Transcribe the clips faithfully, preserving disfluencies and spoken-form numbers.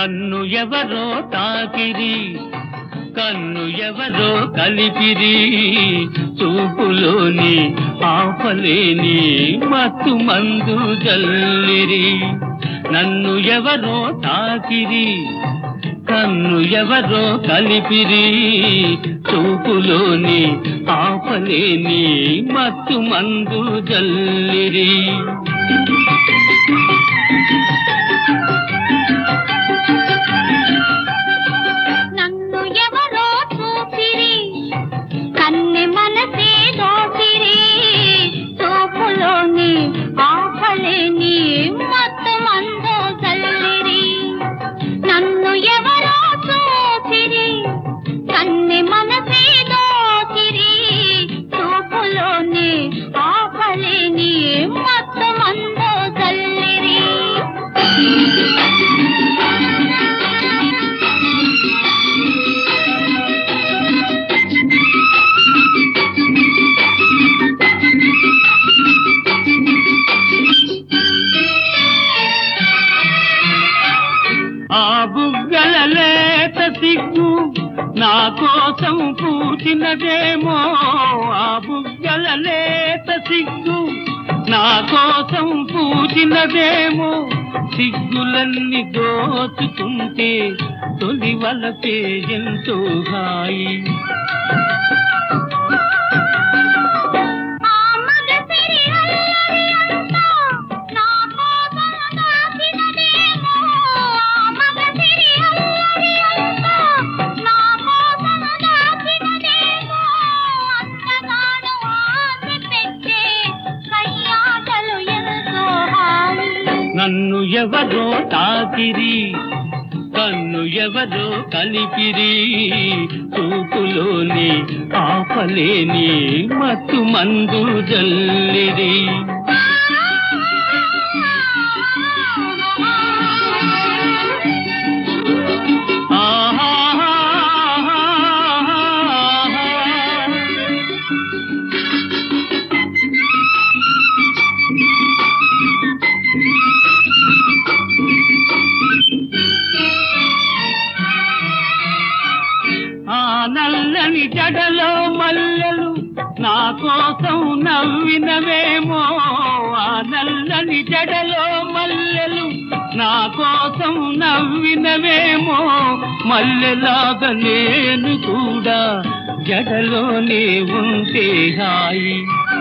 నన్ను ఎవరో తాకిరి, కన్ను ఎవరో కలిపిరి, చూపులోని ఆపలేని మత్తు మందు జల్లిరి. నన్ను ఎవరో తాకిరి, కన్ను ఎవరో కలిపిరి, చూపులోని ఆపలేని మత్తు మందు జల్లిరి. ఆ బుగ్గల లేత సిగ్గు నా కోసం పూచినదేమో, ఆ బుగ్గల లేత సిగ్గు నా కోసం పూచినదేమో. సిగ్గులన్నీ దోచుకుంటే తొలి వలపే ఎంతో హాయి. నన్ను ఎవరో తాకిరి, కన్ను ఎవరో కలిపిరి, చూపులోని ఆపలేని మత్తు మందు జల్లిరి. నల్లని జడలో మల్లెలు నా కోసం నవ్వినవేమో, ఆ నల్లని జడలో మల్లెలు నా కోసం నవ్వినవేమో. మల్లెలాగా నేను కూడా జడలోనే ఉంటే హాయి.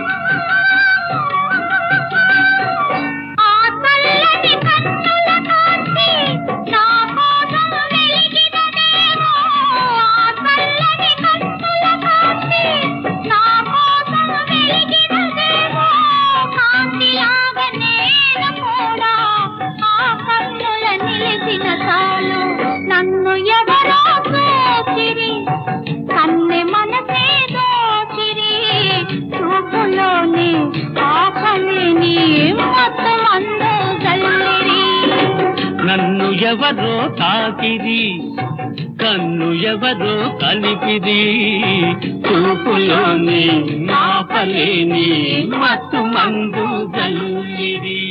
నన్ను ఎవరో చూచిరి, కన్నె మనసే దోచిరి, చూపులోని ఆపలేని మత్తు మందు జల్లిరి. నన్ను ఎవరో తాకిరి, కన్ను ఎవరో కలిపిరి, చూపులోని ఆపలేని మత్తు మందు జల్లిరి.